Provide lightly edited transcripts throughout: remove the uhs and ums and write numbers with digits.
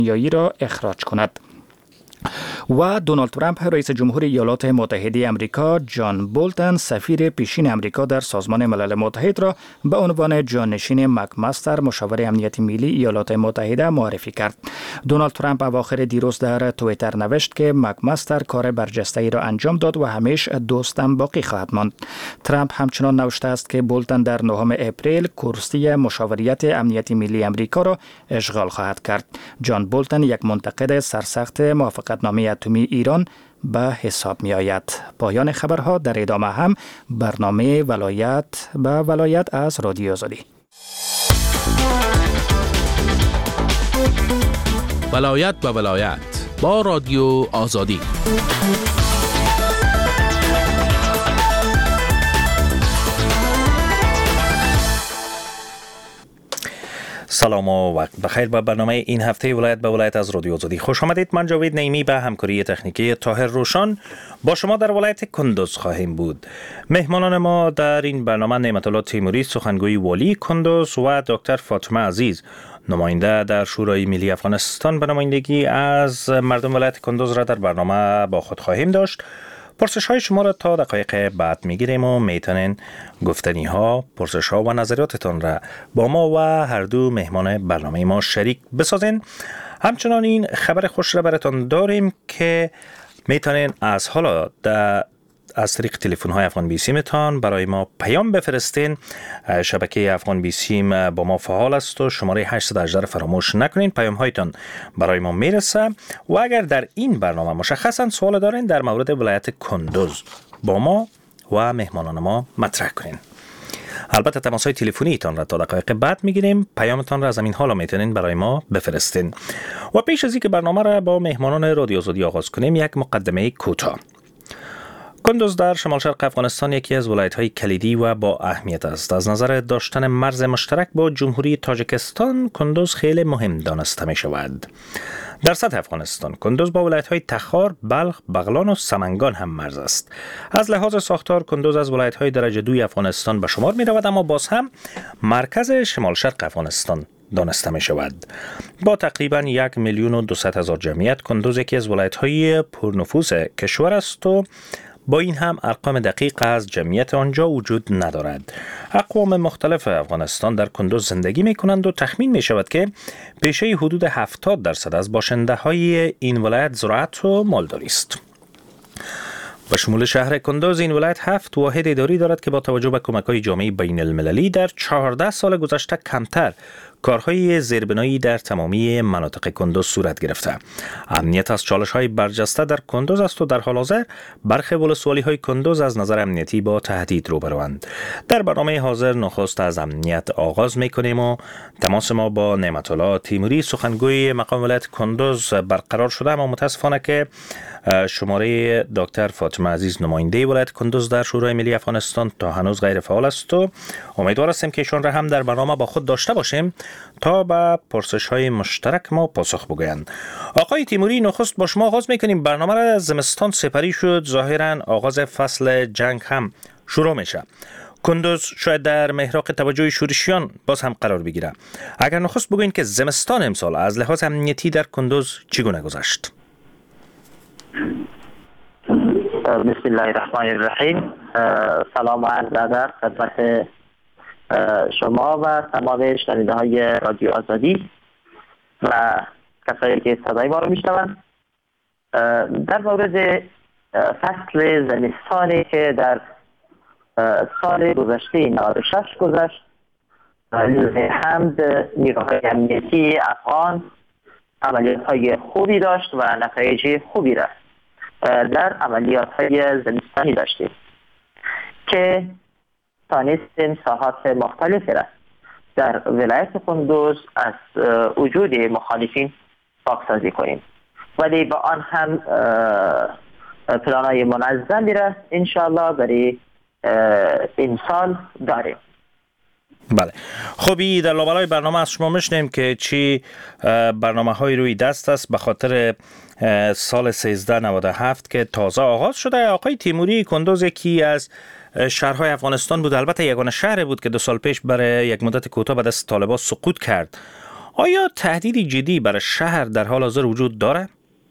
دنیایی را اخراج کند. و دونالد ترامپ رئیس جمهور ایالات متحده آمریکا جان بولتن سفیر پیشین آمریکا در سازمان ملل متحد را به عنوان جانشین مکمستر مشاور امنیت ملی ایالات متحده معرفی کرد. دونالد ترامپ اواخر دیروز در توییتر نوشت که مکمستر کار برجسته‌ای را انجام داد و همیشه دوستم باقی خواهد ماند. ترامپ همچنان نوشته است که بولتن در 9 اپریل کرسی مشاوریت امنیت ملی آمریکا را اشغال خواهد کرد. جان بولتن یک منتقد سرسخت موافقتنامه اتمی ایران به حساب می آید. پایان خبرها. در ادامه هم برنامه ولایت به ولایت از رادیو آزادی. ولایت به ولایت با رادیو آزادی. سلام و وقت بخیر. به برنامه این هفته ولایت به ولایت از رادیو آزادی خوش آمدید. من جاوید نعیمی به همکاری تکنیکی طاهر روشن با شما در ولایت کندوز خواهیم بود. مهمانان ما در این برنامه نعمت الله تیموری سخنگوی والی کندوز و دکتر فاطمه عزیز نماینده در شورای ملی افغانستان به نمایندگی از مردم ولایت کندوز را در برنامه با خود خواهیم داشت. پرسش های شما را تا دقایق بعد میگیریم و میتونین گفتنی ها، پرسش ها و نظریاتتان را با ما و هر دو مهمان برنامه ما شریک بسازین. همچنان این خبر خوش را براتون داریم که میتونین از حالا از طریق تلفن های افغان بی سیمتان برای ما پیام بفرستین. شبکه افغان بی سیم با ما فعال است و شماره 818 فراموش نکنین. پیام هایتان برای ما میرسه و اگر در این برنامه مشخصا سوال دارین در مورد ولایت کندوز با ما و مهمانان ما مطرح کنین. البته تماس های تلفنی تان را تا دقایق بعد میگیریم. پیامتان را از همین حالا میتونین برای ما بفرستین. و پیش از اینکه برنامه را با مهمانان رادیو آزادی آغاز کنیم یک مقدمه کوتاه. کندوز در شمال شرق افغانستان یکی از ولایت‌های کلیدی و با اهمیت است. از نظر داشتن مرز مشترک با جمهوری تاجیکستان کندوز خیلی مهم دانسته می شود. در سطح افغانستان کندوز با ولایت‌های تخار، بلخ، بغلان و سمنگان هم مرز است. از لحاظ ساختار کندوز از ولایت‌های درجه 2 افغانستان به شمار می رود، اما باز هم مرکز شمال شرق افغانستان دانسته می شود. با تقریباً 1,200,000 جمعیت کندوز یکی از ولایت‌های پرنفوذ کشور است و با این هم ارقام دقیق از جمعیت آنجا وجود ندارد. اقوام مختلف افغانستان در کندوز زندگی می کنند و تخمین می شود که پیشه حدود 70% از باشنده های این ولایت زراعت و مالداری است. به شمول شهر کندوز این ولایت 7 واحد اداری دارد که با توجه به کمک‌های جامعه بین المللی در 14 سال گذشته کمتر کارهای زیربنایی در تمامی مناطق کندوز صورت گرفته. امنیت از چالش‌های برجسته در کندوز است و در حال حاضر برخی ولسوالی‌های کندوز از نظر امنیتی با تهدید روبروند. در برنامه حاضر نخست از امنیت آغاز می‌کنیم و تماس ما با نعمت الله تیموری سخنگوی مقام ولایت کندوز برقرار شده، اما متاسفانه که شماره دکتر فاطمه عزیز نماینده ولایت کندوز در شورای ملی افغانستان تا هنوز غیر فعال است و امیدوار هستیم که ایشان را هم در برنامه با خود داشته باشیم تا به پرسش‌های مشترک ما پاسخ بگویند. آقای تیموری، نخست با شما آغاز می‌کنیم. برنامه را زمستان سپری شد، ظاهراً آغاز فصل جنگ هم شروع میشه. کندوز شاید در محراق توجه شورشیان باز هم قرار بگیره. اگر نخست بگوین که زمستان امسال از لحاظ امنیتی در کندوز چگونه گذشت؟ بسم الله الرحمن الرحیم. سلام و عرض ادب خدمت شما و تمام شنونده های رادیو آزادی و کسایی که صدای ما رو میشنوند. در مورد فصل زمستانی که در سال گذشته 96 گذشت، حمد نیروهای امنیتی افغان عملیات های خوبی داشت و نتایج خوبی را در عملیات های زمستانی داشتیم که تانستیم ساحات مختلفی را در ولایت کندوز از وجود مخالفین پاکسازی کنیم، ولی با آن هم پلان‌های منظمی را انشاءالله برای این سال داریم. بله، خب در لابلای برنامه از شما میشنیم که چی برنامه های روی دست است به خاطر سال 1397 که تازه آغاز شده. آقای تیموری، کندوز یکی از شهرهای افغانستان بود، البته یگانه شهر بود که 2 سال پیش برای یک مدت کوتاه به دست طالبان سقوط کرد. آیا تهدیدی جدی برای شهر در حال حاضر وجود داره؟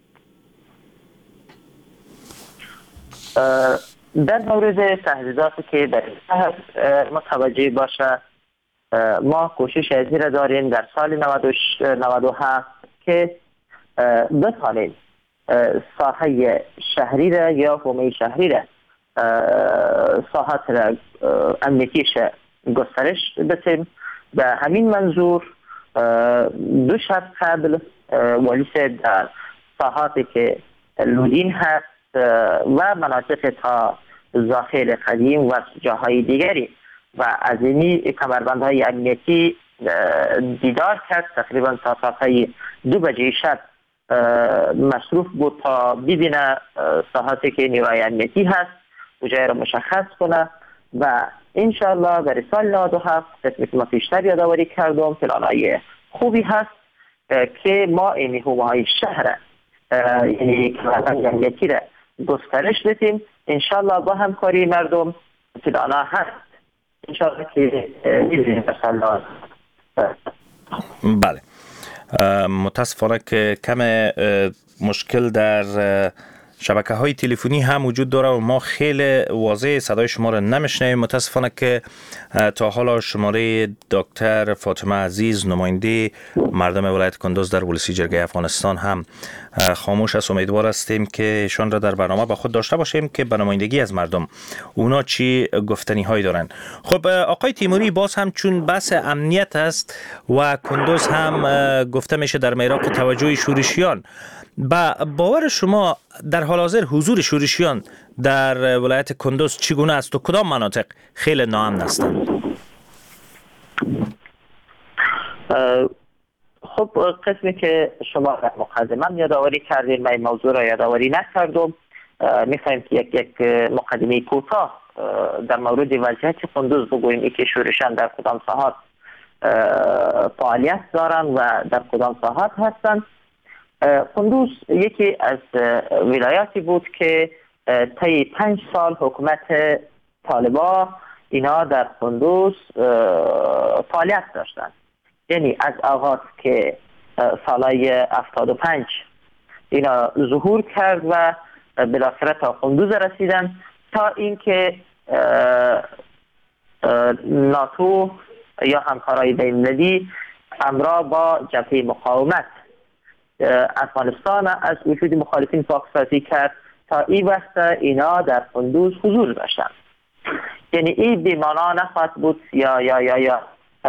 در مورد تهدیداتی که در شهر متوجه باشه، ما کوشش ازی را داریم در سال 97 که بتانیم ساحه شهری را یا حومه شهری را ساحت را امنیتیش گسترش بدیم. به همین منظور 2 شب قبل والیس در ساحاتی که لودین هست و مناطق تا زاخیل قدیم و جاهای دیگری و از اینی کمربندهای امنیتی دیدار کرد. تقریبا تا ساعت 2 بجه شب مصروف بود تا ببینه ساحاتی که نیروی امنیتی هست و جای را مشخص کنه و انشاءالله در سال 97 قسمی که ما پیشتر یادآوری کردم پلانهای خوبی هست که ما این حومه های شهر یعنی کمربند امنیتی را گسترش بدیم. انشاءالله با همکاری مردم پلانها هست انشاءالله که می‌بینیم در سال. بله، متاسفانه که کم مشکل در شبکه های تلفنی هم وجود داره و ما خیلی واضح صدای شما را نمیشنویم. متاسفانه که تا حالا شماره دکتر فاطمه عزیز نماینده مردم ولایت کندوز در ولسی جرگه افغانستان هم خاموش است. امیدوار هستیم که ایشان را در برنامه با خود داشته باشیم که به نمایندگی از مردم اونا چی گفتنی هایی دارن. خب آقای تیموری، باز هم چون بحث امنیت است و کندوز هم گفته میشه در میراق توجه شورشیان، با باور شما در حال حاضر حضور شورشیان در ولایت کندوز چگونه است و کدام مناطق خیلی ناامن هستند؟ خب قسمی که شما در مقدمه یادآوری کردین من این موضوع را یادآوری نکردم. میخوایم که یک مقدمه کوتاه در مورد وضعیت کندوز بگوییم ای که شورشیان در کدام ساحات فعالیت دارن و در کدام ساحات هستند. کندوز یکی از ولایاتی بود که طی 5 سال حکومت طالبا اینا در کندوز فعالیت داشتند. یعنی از آغاز که سالهای 75 اینا ظهور کرد و بالاخره تا کندوز رسیدن تا اینکه ناتو یا همکارای بین‌المللی همراه با جبهه مقاومت افغانستان از وجود مخالفین پاکسازی کرد تا این وقت اینا در کندوز حضور داشتند. یعنی این بیمانا نخواهد بود یا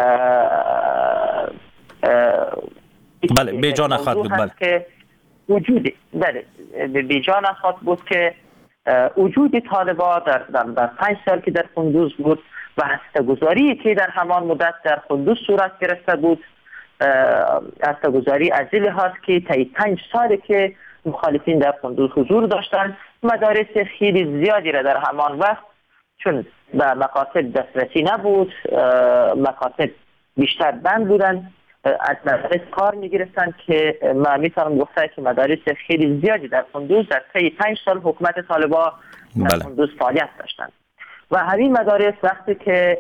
بله بیجا نخواهد بود. بله که وجودی بیجا نخواهد بود که وجود طالبا در 5 سال که در کندوز بود و هسته‌گذاری که در همان مدت در کندوز صورت گرفته بود، هسته‌گذاری از این لحاظ که طی 5 سالی که مخالفین در کندوز حضور داشتند مدارس خیلی زیادی را در همان وقت چون به مکاتب دسترسی نبود، مکاتب بیشتر بند بودن، از مدارس کار میگرفتن که من میتونم گفته که مدارس خیلی زیادی در کندوز در طی 5 سال حکومت طالبا در کندوز فعالیت داشتند و همین مدارس وقتی که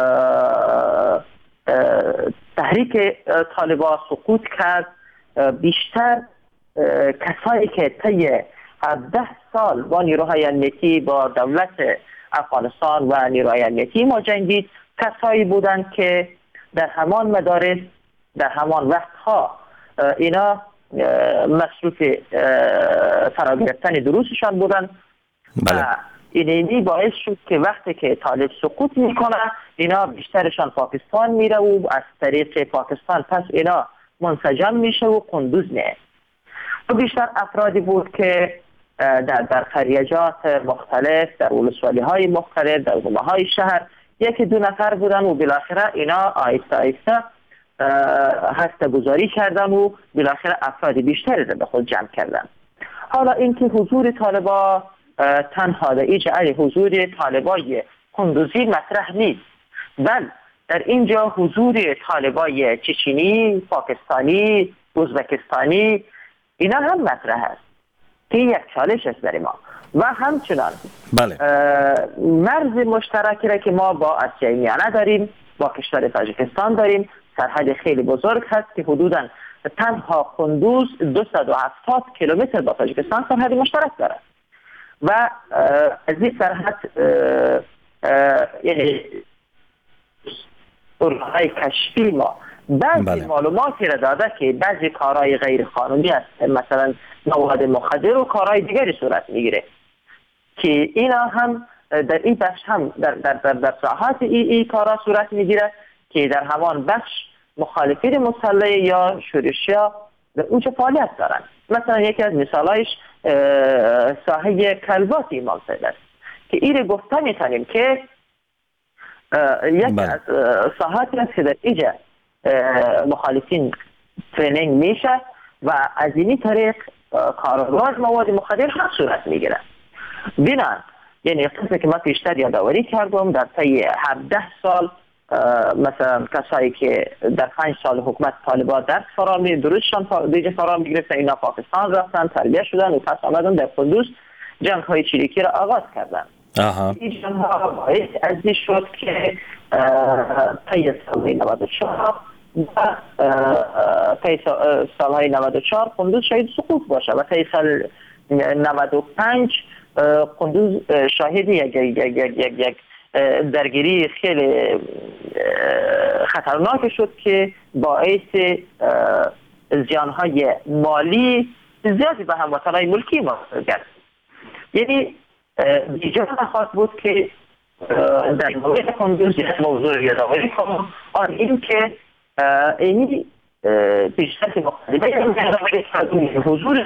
تحریک طالبا سقوط کرد بیشتر کسایی که طی 17 سال با نیروهای امنیتی با دولت افغانستان و نیروهای امنیتی ما جنگید کسایی بودند که در همان مدارس در همان وقتها اینا مصروف فرا گرفتن دروسشان بودند. بله. اینی باعث شد که وقتی که طالب سقوط میکنه اینا بیشترشان پاکستان میره و از طریق پاکستان پس اینا منسجم میشه و کندوز میه. و بیشتر افرادی بود که در خریجات مختلف در ولسوالی های مختلف در حومه های شهر 1-2 نفر بودن و بالاخره اینا آیسته آیسته هسته‌گذاری کردن و بالاخره افراد بیشتری را به خود جمع کردن. حالا اینکه حضور طالبا تنها در جعل حضور طالبای کندوزی مطرح نیست، بل در اینجا حضور طالبای چچنی، پاکستانی، ازبکستانی اینا هم مطرح است که یک چالش است برای ما و همچنان بله. مرز مشترکی را که ما با آسیای میانه داریم، با کشور تاجیکستان داریم، سرحد خیلی بزرگ هست که حدوداً تنها قندوز 270 کیلومتر با تاجیکستان سرحد مشترک دارد و از این سرحد یعنی ارگان‌های کشفی ما بعضی معلوماتی را داده که بعضی کارهای غیر قانونی است، مثلا مواد مخدر و کارهای دیگری صورت میگیره که اینا هم در این بخش هم در ساحات این کارها صورت میگیره که در همان بخش مخالفین مسلح یا شورشیا در اونجا فعالیت دارند. مثلا یکی از مثالایش ساحه کلبات امام سید است که این گفته میتونیم که یکی از ساحاتی است که در اینجا مخالفین ترینینگ میشه و از اینی طریق کارآمد مواد مخدر هم صورت میگیره. بینان یعنی قصه که من پیشتر یادآوری کردم در طی 17 سال مثلا کسایی که در 5 سال حکومت طالبان درس درستشان دیگه فرام گرفتن، اینا پاکستان رفتن تربیه شدن و پس آمدن در قندوز جنگ های چریکی را آغاز کردن. این جنگ ها باعث از این شد که طی سال 94 و طی سالهای 94 قندوز شاهد سقوط باشه و طی سال 95 قندوز شاهد یک درگیری خیلی خطرناک شد که باعث زیانهای مالی زیادی به هموطنهای ملکی ما کرد. یعنی دیگر نخواست بود که در مورد قندوز یک موضوع یادآوری کنم، آن این که اینی پیشرفت مختلفه یادآوری کردن حضور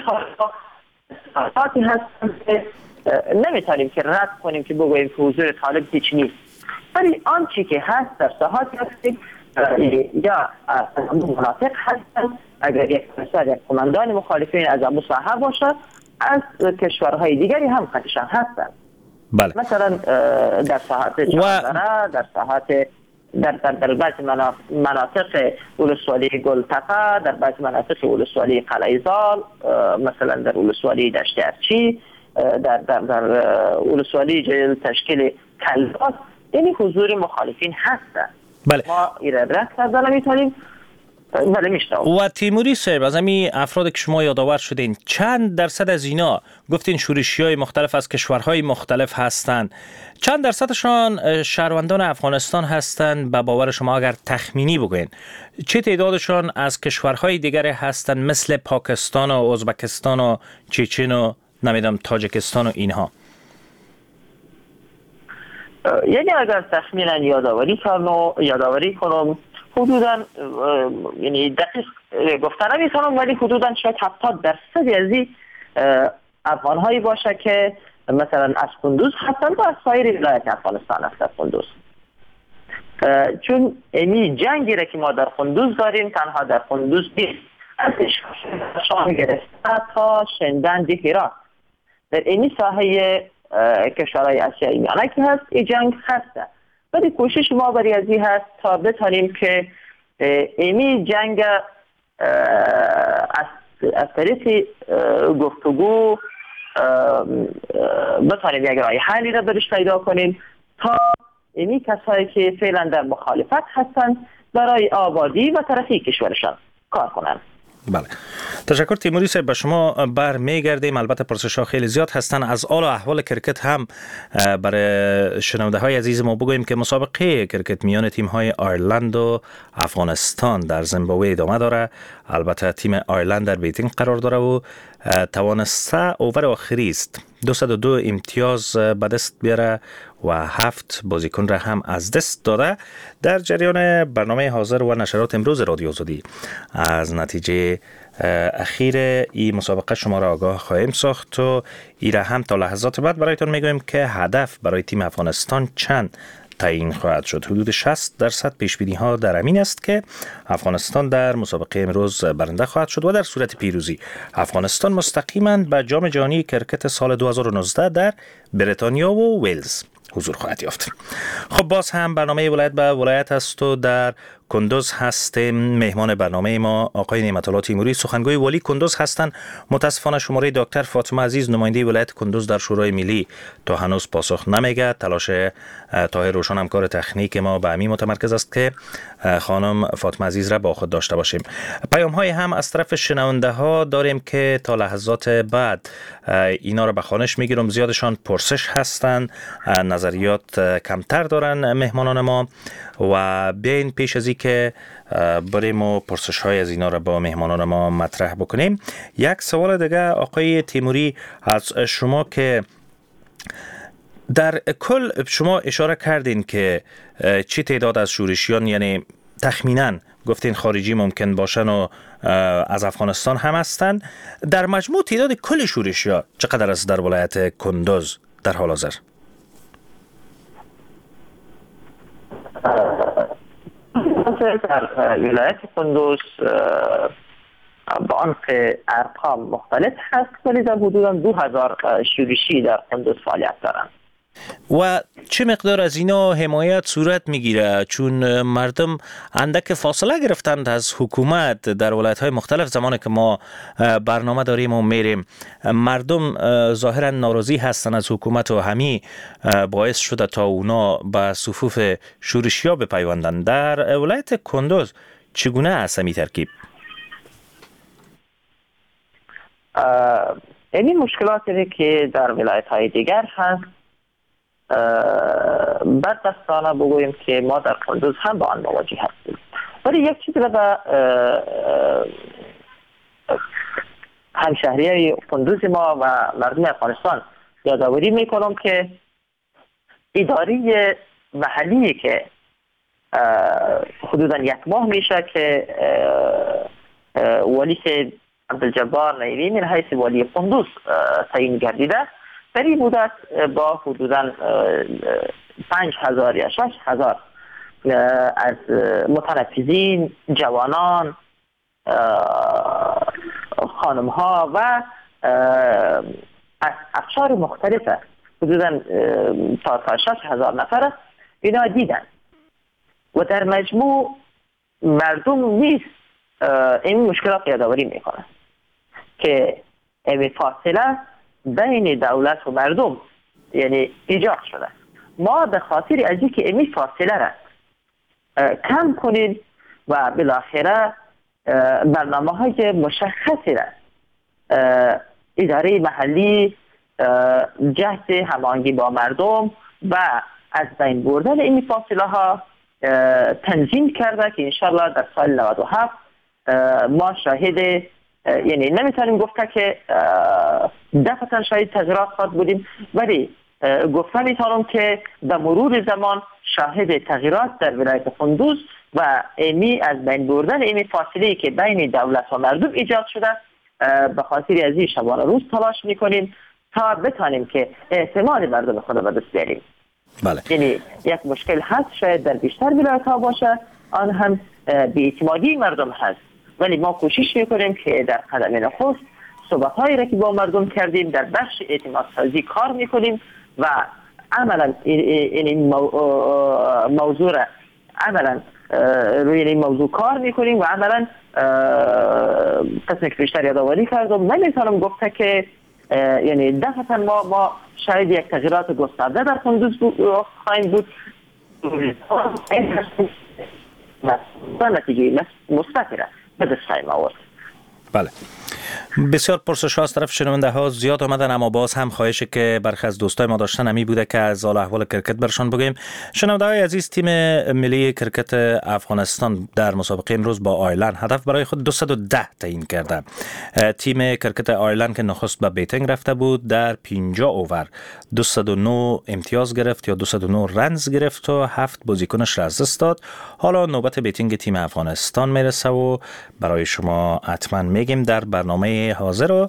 خاصاتی هستند که نمیتونیم که رد کنیم که بگوییم که حضور طالب هیچ نیست، ولی آنچه که هست در ساحاتی هست یا از امون مناطق هستند. اگر یک قماندان مخالفین از امون ساحه باشد از کشورهای دیگری هم خدشان هستند. بله. مثلا در ساحات چهارزره، در ساحات در بعضی مناطق ولسوالی گلتپه، در بعضی مناطق ولسوالی قلعه‌زال، مثلا در ولسوالی دشت ارچی، در ولسوالی تشکیل کلبات، یعنی حضور مخالفین هستند. بله. ما ایره رد کردن نمیتونیم ولی میشنوم. و تیموری صاحب، از همین افرادی که شما یادآور شدین چند درصد از اینا گفتین شورشیای مختلف از کشورهای مختلف هستند؟ چند درصدشان شهروندان افغانستان هستند به باور شما اگر تخمینی بگوین؟ چه تعدادشان از کشورهای دیگر هستند مثل پاکستان و ازبکستان و چچن و نمیدونم تاجیکستان و اینها؟ یعنی اگر تخمینا یادآوری کنم حدوداً یعنی دقیق گفتن نمیتونم ولی حدوداً شاید 70% از این افغان‌هایی باشه که مثلا از قندوز هستند و از سایر ولایت افغانستان هستند قندوز. چون این جنگی را که ما در قندوز داریم تنها در قندوز نیست، از شام گرفته تا شندن هرات در این ساحه کشورهای آسیایی میانه که هست این جنگ هسته، ولی کوشش ما برای ازی هست تا بتانیم که ایمی جنگ از طریق گفتگو بتانیم یک راه حلی را برش پیدا کنیم تا ایمی کسایی که فعلا در مخالفت هستند برای آبادی و ترقی کشورشان کار کنند. بله، تشکر تیموری صاحب. به شما برمیگردیم. البته پرسش‌ها خیلی زیاد هستن. از حال و احوال کرکت هم برای شنونده‌های عزیز ما بگوییم که مسابقه کرکت میان تیم‌های آیرلند و افغانستان در زیمبابوه ادامه داره. البته تیم آیرلند در بیتینگ قرار داره و توانسته اوور آخری است 202 امتیاز به دست بیاره و 7 بازیکن را هم از دست داده. در جریان برنامه حاضر و نشرات امروز رادیو آزادی از نتیجه اخیر این مسابقه شما را آگاه خواهیم ساخت و ایره هم تا لحظات بعد برایتان میگویم که هدف برای تیم افغانستان چند تعیین خواهد شد. حدود 60% پیشبینی ها در امین است که افغانستان در مسابقه امروز برنده خواهد شد و در صورت پیروزی افغانستان مستقیما به جام جهانی کرکت سال 2019 در بریتانیا و ویلز حضور خواهد یافت. خب باز هم برنامه ولایت به ولایت است و در کندوز هستیم. مهمان برنامه ما آقای نعمت الله تیموری، سخنگوی والی کندوز هستند. متاسفانه شماره دکتر فاطمه عزیز نماینده ولایت کندوز در شورای ملی تا هنوز پاسخ نمیگه. تلاش طاهر روشن همکار تکنیک ما به همین متمرکز است که خانم فاطمه عزیز را با خود داشته باشیم. پیام های هم از طرف شنونده ها داریم که تا لحظات بعد اینا را به خوانش میگیرم. زیادشان پرسش هستند، نظریات کمتر دارن مهمانان ما و بیاین پیش از این که بریم و پرسش های از اینا را با مهمانان ما مطرح بکنیم. یک سوال دیگه آقای تیموری از شما که در کل شما اشاره کردین که چی تعداد از شورشیان، یعنی تخمیناً گفتین خارجی ممکن باشن و از افغانستان هم هستن، در مجموع تعداد کل شورشیان چقدر است در ولایت کندوز در حال حاضر؟ در ولایت کندوز با آنکه ارقام مختلف هست ولی در حدود 2000 شورشی در کندوز فعالیت دارند. و چه مقدار از اینا حمایت صورت میگیره؟ چون مردم اندک فاصله گرفتند از حکومت در ولایت‌های مختلف. زمانی که ما برنامه داریم و میریم مردم ظاهرا ناراضی هستند از حکومت و همی باعث شده تا اونا به صفوف شورشیا بپیوندند. در ولایت کندوز چگونه است این ترکیب؟ این مشکلاتی که در ولایت‌های دیگر هست بدبختانه بگوییم که ما در کندوز هم با آن مواجه هستیم. ولی یک چیزی را به همشهریای کندوز ما و مردم افغانستان یادآوری میکنم که اداره محلی که حدوداً 1 ماه میشه که والی عبدالجبار نیوی من حیث والی کندوز تعیین گردیده، در این مدت با حدوداً 5000 یا 6000 از متنفذین، جوانان، خانم ها و از اقشار مختلف حدوداً تا 6000 نفر اینا دیدن و در مجموع مردم نیست این مشکلات یادآوری میکنه که این فاصله بین دولت و مردم یعنی ایجاد شده. ما به خاطر از اینکه این فاصله را کم کنیم و بالاخره برنامه‌های مشخصی را اداره محلی جهت هماهنگی با مردم و از بین بردن این فاصله ها تنظیم کرده که انشالله در سال 97 ما شاهد، یعنی نمیتونیم گفته که دفعتا شاید تغییرات خواهد بودیم، ولی گفته میتونم که در مرور زمان شاهد تغییرات در ولایت کندوز و ایمی از بین بردن ایمی فاصله که بین دولت و مردم ایجاد شده به خاطر از این شبانه روز تلاش میکنیم تا بتانیم که اعتماد مردم خود به دست بیاریم. بله. یعنی یک مشکل هست شاید در بیشتر ولایت ها باشه، آن هم بی‌اعتمادی مردم هست، ولی ما کوشش میکنیم که در قدم نخست صحبت هایی را که با مردم کردیم در بخش اعتماد سازی کار میکنیم و عملا این موضوع را عملا روی این موضوع کار میکنیم و عملا قسمی که بیشتر یادآوری کردم نمیتونم گفته که یعنی دفعتا ما شاید یک تغییرات گسترده در کندوز خواهیم بود و نتیجه مثبتی را به دست خواهیم آورد. بله. بسیار پرسش ها از طرف شنونده ها زیاد آمدن، اما باز هم خواهشه که برخی از دوستای ما داشتن همی بوده که از حال احوال کرکت برشان بگیم. شنونده های عزیز، تیم ملی کرکت افغانستان در مسابقه امروز با آیرلند هدف برای خود 210 تعیین کرده. تیم کرکت آیرلند که نخست به بیتینگ رفته بود در 50 اوور 209 امتیاز گرفت یا 209 رنز گرفت و 7 بازیکنش را از دست داد. حالا نوبت بیتینگ تیم افغانستان میرسه و برای شما حتما میگیم در برنامه حاضر و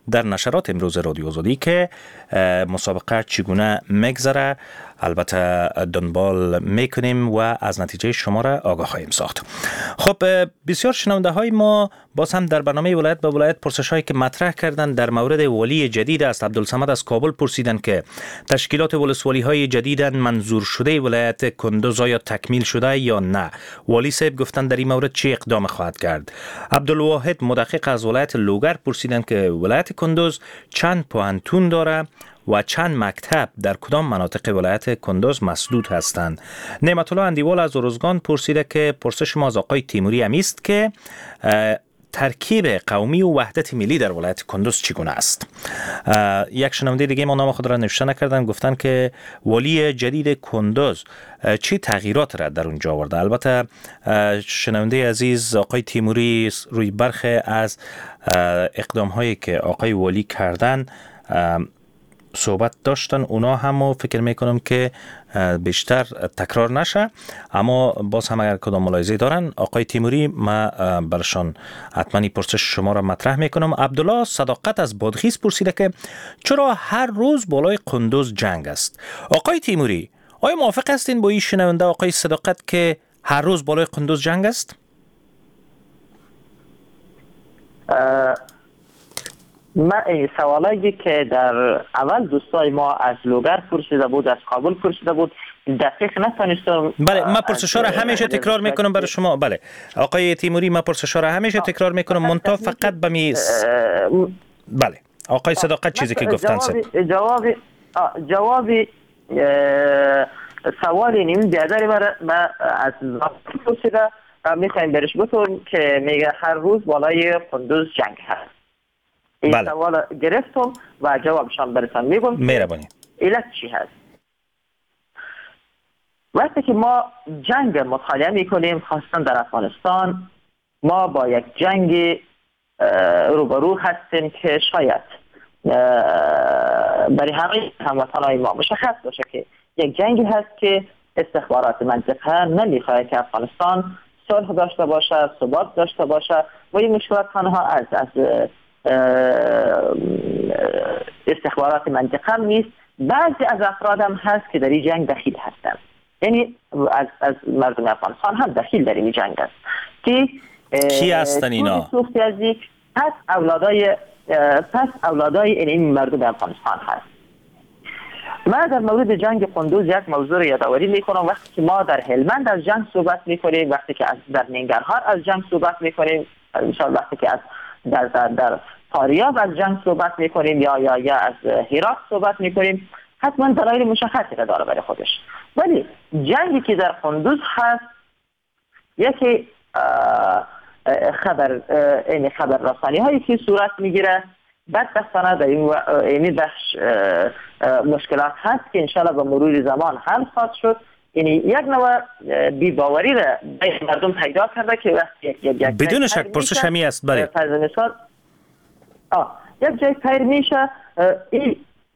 در نشرات امروز رادیو آزادی که مسابقه چگونه میگذره البته دنبال میکنیم و از نتیجه شما را آگاه خواهیم ساخت. خب بسیار شنونده های ما باز هم در برنامه ولایت به ولایت پرسش هایی که مطرح کردن در مورد ولی جدید است. عبدالصمد از کابل پرسیدن که تشکیلات ولسوالی های جدید منظور شده ولایت کندوز آیا تکمیل شده یا نه؟ والی صاحب گفتن در این مورد چه اقدام خواهد کرد؟ عبدالواحد مدقق از ولایت لوگر پرسیدن که ولایت کندوز چند پوهنتون داره و چند مکتب در کدام مناطق ولایت کندوز مسدود هستند. نعمت الله اندیوال از ارزگان پرسیده که پرسش ما از آقای تیموری هم است که ترکیب قومی و وحدت ملی در ولایت کندوز چگونه است؟ یک شنونده دیگه ما نام خود را نوشته نکردن، گفتن که والی جدید کندوز چه تغییرات را در اونجا آورده؟ البته شنونده عزیز آقای تیموری روی برخی از اقدام هایی که آقای والی کردن صحبت داشتن، اونا هم فکر میکنم که بیشتر تکرار نشه، اما باز هم اگر کدام ملاحظه دارن آقای تیموری ما برشان حتما پرسش شما را مطرح میکنم. عبدالله صداقت از بادغیس پرسیده که چرا هر روز بالای کندوز جنگ است؟ آقای تیموری آیا موافق هستین با این شنونده آقای صداقت که هر روز بالای کندوز جنگ است؟ من این سوالایی که در اول دوستای ما از لوگر پرسیده بود، از کابل پرسیده بود، دقیق نتونستم. بله، من پرسش‌ها را همیشه تکرار میکنم برای شما. بله آقای تیموری، من پرسش‌ها را همیشه تکرار میکنم منتها فقط به بله آقای صداقت چیزی که گفتن جوابی سوالی نیم بیادری من از پرسیده میخوایم برش بتون که میگه هر روز بالای کندوز جنگ هست. این سوال گرفتم و جوابشان برسان میگم. مهربانی. علت چی هست؟ وقتی که ما جنگ مطالعه میکنیم خاصا در افغانستان، ما با یک جنگ روبرو هستیم که شاید برای همه هموطنهای ما مشخص باشه که یک جنگی هست که استخبارات منطقه نمیخواد که افغانستان صلح داشته باشه، ثبات داشته باشه و این مشکلات تنها از استخبارات منطقه نیست، بعضی از افراد هم هست که در این جنگ دخیل هستند. یعنی از مردم افغانستان هم دخیل در این جنگ است که کی هستن اینا؟ پس اولادای این مردم افغانستان هست. ما در مورد جنگ کندوز یک موضوع رو یادآوری میکنم. وقتی که ما در هلمند از جنگ صحبت میکنیم، وقتی که در ننگرهار از جنگ صحبت میکنیم، وقتی که از در فاریاب از جنگ صحبت میکنیم یا از هرات صحبت میکنیم، حتما دلایل مشخصی را داره برای خودش. ولی جنگی که در کندوز هست یکی خبر رسانی هایی که صورت میگیره، بدبختانه در این بخش مشکلات هست که انشاءالله به مرور زمان حل خواهد شد. یعنی یک نوع بی‌باوری را بین مردم پیدا کرده که وقتی بدون شک پرسش همی است. بله یک جای پیر میشه، این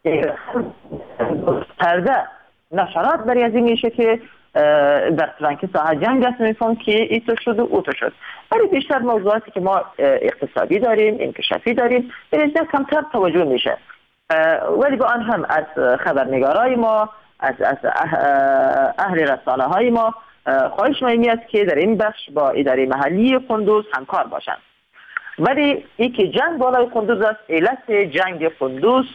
پرده نشرات برای از این میشه که در فلانکی ساحه جنگ است میفهم که این تو شد و او تو شد. ولی بیشتر موضوعاتی که ما اقتصادی داریم، انکشافی داریم، بیشتر کمتر توجه میشه. ولی با آن هم از خبرنگارای ما، از اهل رسانه های ما خواهش مهمی است که در این بخش با اداره محلی کندوز همکار باشند. ولی این که جنگ بالای کندوز است، علت جنگ کندوز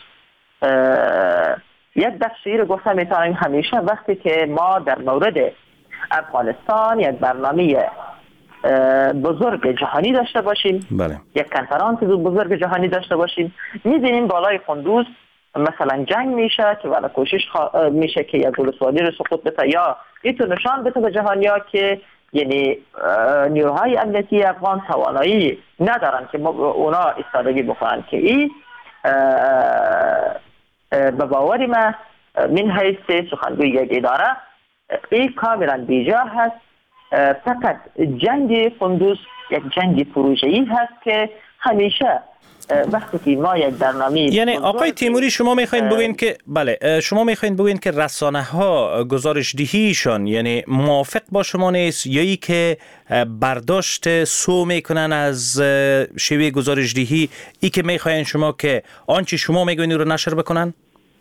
یک بخشی رو گفتم میتونیم همیشه وقتی که ما در مورد افغانستان یک برنامه بزرگ جهانی داشته باشیم، بله. یک کنفرانس بزرگ جهانی داشته باشیم، می‌بینیم بالای کندوز مثلا جنگ میشه که ولی کوشش میشه که یک ولسوالی رو سقوط بده یا اینو نشان بده به جهانیا که یعنی نیروهای امنیتی افغان توانایی ندارن که اونا ایستادگی بکنن که این به باوری من من حیث سخنگوی یک اداره این کاملا بیجا هست. فقط جنگ کندوز یک جنگ پروژه‌ای هست که همیشه وقتی که ما یک برنامه، یعنی آقای تیموری شما میخواین بگوین که بله، شما میخواین بگوین که رسانه ها گزارش دهیشان یعنی موافق با شما نیست، یا ای که برداشت سو میکنن از شیوه گزارش دهی، ای که میخواین شما که آنچه شما میگوین رو نشر بکنن؟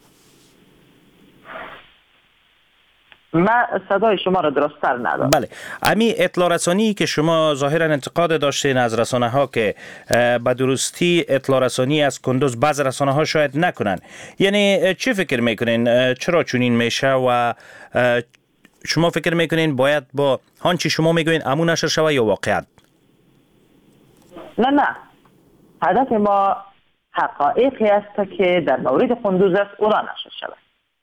من صدای شما را درست‌تر ندارم. بله، امی اطلاع رسانی که شما ظاهرا انتقاد داشتین از رسانه ها که به درستی اطلاع رسانی از کندوز بعض رسانه ها شاید نکنن، یعنی چی فکر میکنین چرا چنین میشه و شما فکر میکنین باید با آنچه شما میگوین امون نشر شود یا واقعیت؟ نه، هدف ما حقایقی است که در مورد کندوز است، اونا نشر شود.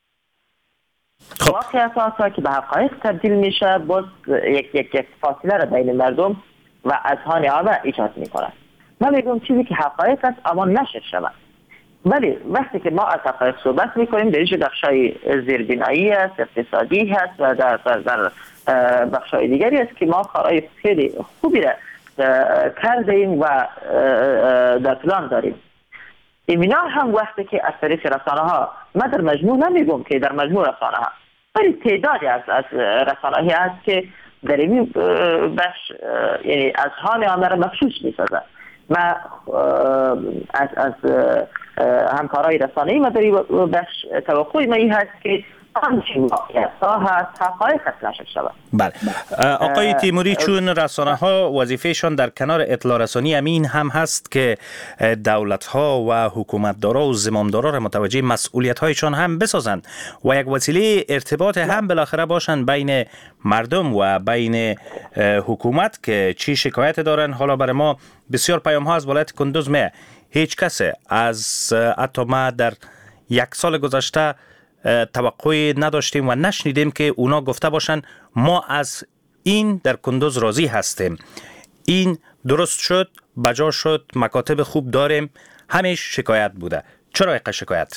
واقعیت است که به حقایق تبدیل میشه، باز یک فاصله را بین مردم و اذهان عامه ایجاد میکنه. من میگم چیزی که حقایق است اما نشر شود. ولی وقتی که ما از حقایق صحبت میکنیم، در اینجا بخشای زیربنایی است، اقتصادی هست و در بخشای دیگری است که ما کارهای خیلی خوبی را کردیم و در پلان داریم. اینا هم وقتی که از طریق رسانه ها، من در مجموع نمیگم که در مجموع رسانه ها، ولی تعدادی از رسانه هایی هست که در این بخش یعنی اذهان عامه را مغشوش می‌سازد. و از همکارای رسانه‌ای ما در این بخش توقعی ما این هست که آنچه واقعیت ها هست حقایق نشر شود. بله، آقای تیموری، چون رسانه ها وظیفهشان در کنار اطلاع رسانی امین هم هست که دولت ها و حکومتدارا و زمامدارا را متوجه مسئولیت هایشان هم بسازند و یک وسیله ارتباط هم بالاخره باشند بین مردم و بین حکومت که چی شکایت دارن. حالا برای ما بسیار پیام ها از ولایت کندوز می هیچ کس از حتی ما در یک سال گذشته توقعی نداشتیم و نشنیدیم که اونا گفته باشن ما از این در کندوز راضی هستیم، این درست شد، بجا شد، مکاتب خوب داریم. همیشه شکایت بوده. چرا اینقدر شکایت؟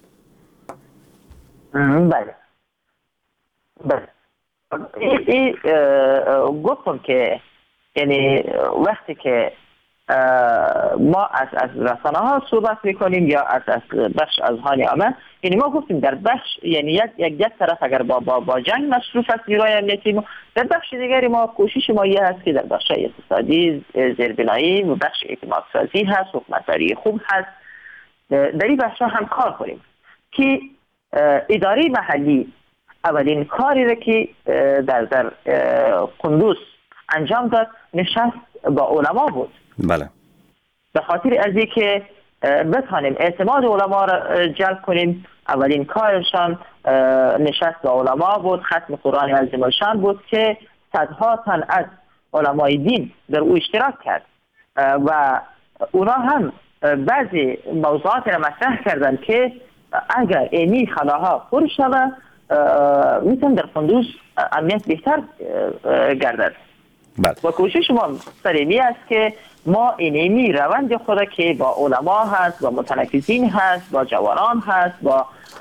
بله گفتم که یعنی وقتی که ما از رسانه ها صحبت میکنیم یا از بخش اذهان عامه، یعنی ما گفتیم در بخش یعنی یک طرف اگر با جنگ مصروف است نیروی امنیتی ما، در بخش دیگری ما کوشش ما یه هست که در بخش اقتصادی زیربنایی و بخش اعتماد سازی هست، حکومتداری خوب هست، در این بخش هم کار کنیم که اداره محلی اولین کاری را که در کندوز انجام داد نشست با علما بود. بله. به خاطر از اینکه بتوانیم اعتماد علما را جلب کنیم، اولین کارشان نشست با علما بود، ختم قرآن عظیم الشان بود که صدها تن از علمای دین در او اشتراک کرد و اونا هم بعضی موضوعات را مطرح کردند که اگر اینی خلاها پر شود میتون در کندوز امنیت بهتر گردد. و کوشش ما سریمی است که ما اینمی روند خود که با علما هست، با متنفذین هست، با جوانان هست، با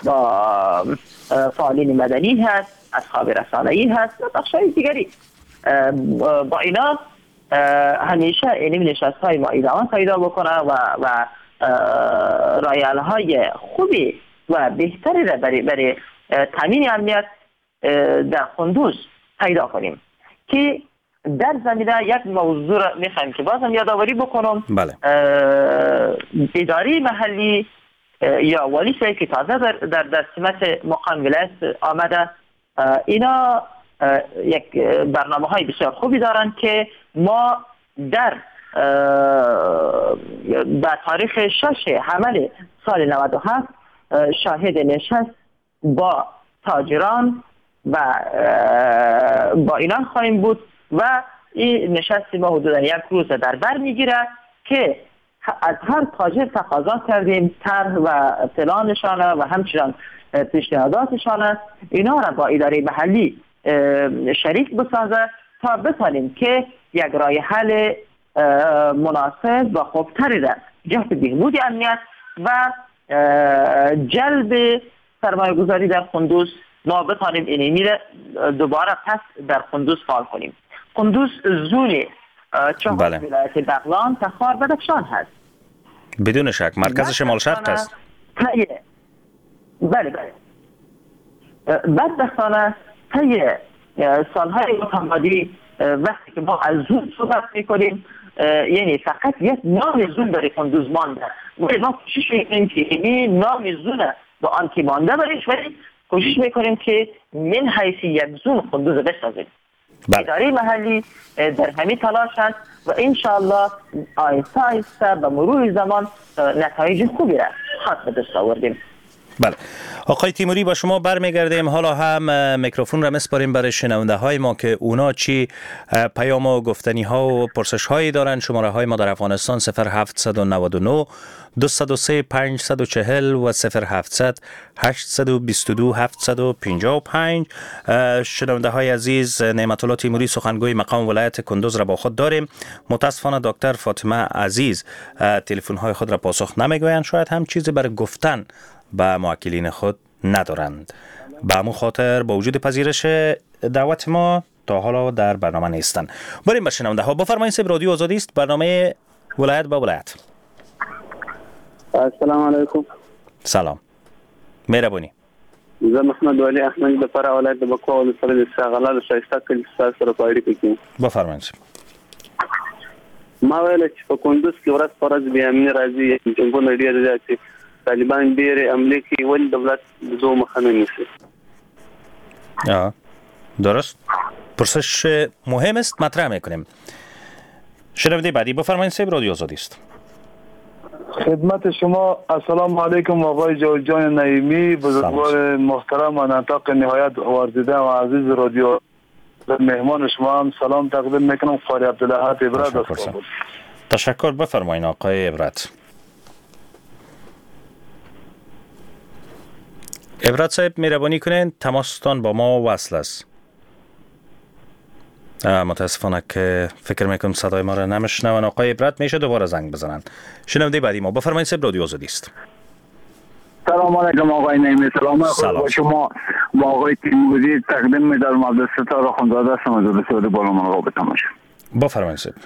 فعالین مدنی هست، اصحاب رسانه‌ای هست و بخشای دیگری، با اینا همیشه اینمی نشست های ما ادامه پیدا بکنه و رایال های خوبی و بهتری را برای تامین امنیت در کندوز پیدا کنیم. که در زمینه یک موضوع را میخوایم که بازم یادآوری بکنم. بله. اداره محلی یا والی شهر که تازه در سمت مقام ولایت آمده، اینا یک برنامه های بسیار خوبی دارن که ما در به تاریخ 6 حمل سال 97 شاهد نشست با تاجران و با اینا خواهیم بود و این نشست ما حدودا یک روز در بر میگیره که از هر تاجر تقاضا کردیم طرح و پلانشان و همچنان پیشنهاداتشان اینا را با اداره محلی شریک بسازه تا بتانیم که یک راه حل مناسب و خوبتری را جهت بهبود امنیت و جلب سرمایه گذاری در کندوز ما بتانیم اینمی را دوباره پس در کندوز فعال کنیم. کندوز زون 4 بله. ولایت بغلان تخار بدخشان هست. بدون شک مرکز شمال شرق است. بله بله. بدبختانه طی سالهای متمادی وقتی که ما از زون صحبت میکنیم یعنی فقط یک نام زون برای کندوز مانده ولی ما کوشش میکنیم که این نام زون با آن که مانده بریش ولی کوشش میکنیم که من حیث یک زون کندوز بسازیم. اداره محلی در همین تلاش هست و انشاءالله آیسته آیسته به مرور زمان نتایج خوبی را خاص به دست آوردیم. بله آقای تیموری با شما برمیگردیم. حالا هم میکروفون را مسپاریم برای شنونده های ما که اونا چی پیام و گفتنی ها و پرسش هایی دارن. شماره های ما در افغانستان 0799 203 540 و 0700 822 755. شنونده های عزیز، نعمت الله تیموری سخنگوی مقام ولایت کندوز را با خود داریم. متاسفانه دکتر فاطمه عزیز تلفن های خود را پاسخ نمیگویند، شاید هم چیزی برای گفتن به موکلین خود ندارند. به همون خاطر با وجود پذیرش دعوت ما تا حالا در برنامه نیستند. بریم به شنونده ها. بفرمایید سب رادیو آزادی است، برنامه ولایت به ولایت. السلام علیکم. سلام. مهربانی. زه محمد ولی احمد د فرع ولایت د بکوا ولسوالۍ د ساغلال شایسته کلي سره په اړیکه کې. بفرمایید. ما ویل چې په کندوز کې ورځ پر ورځ بې امني راځي، جنګونه ډېر زیات، طالبان ډېر عملي کوي، ولې دولت زو مخه نه نیسي؟ درست. پرسش مهم است، مطرح میکنیم. شنونده بعدی بفرمایید سب رادیو آزادی است. خدمت شما السلام علیکم آقای جان نعیمی، بزرگوار محترم و نطاق نهایت ورزیده و عزیز رادیو. مهمان شما هم سلام تقدیم میکنم. قاری عبدالله عبرت است. تشکر. بفرمایید آقای عبرت. عبرت صاحب مهربانی کنین، تماستان با ما وصل است. متاسفانه که فکر میکنم صدای ما را نمیشنون. آقای عبرت میشه دوباره زنگ بزنن. شنونده بعدی ما بفرمایید سب رادیو آزادی است. سلام علیکم آقای نعیمی. سلام با شما با آقای تیموری تقدیم می‌دارم. عبدالستار آخوندزاده هستم از ولسوالی بالامرغ رابطه ماشم. بفرمایید سب.